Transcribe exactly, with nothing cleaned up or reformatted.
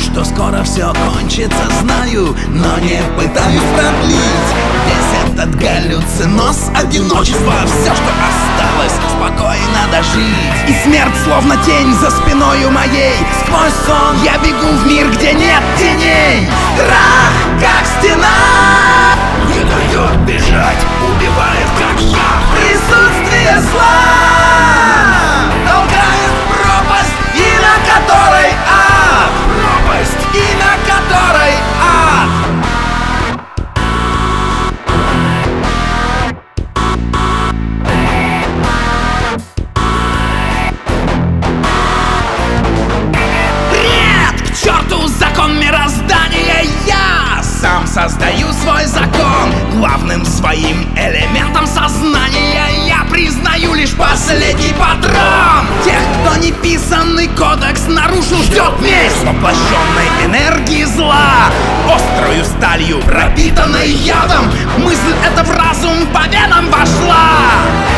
что скоро все кончится, знаю, но не пытаюсь продлить весь этот галлюциноз одиночества. Все, что осталось, спокойно дожить. И смерть словно тень за спиною моей. Сквозь сон я бегу в мир, где нет теней. Страх, как стена, не дает бежать, убивает как я. присутствие зла толкает в пропасть, и на которой ад. Пропасть, И на которой ад. Нет, к черту закон мироздания. Я сам создаю свой закон. Главным своим элементом сознания я признаю лишь последний патрон. Тех, кто неписанный кодекс нарушил, ждет месть воплощенной энергии зла. Острою сталью, пропитанной ядом, мысль эта в разум по венам вошла.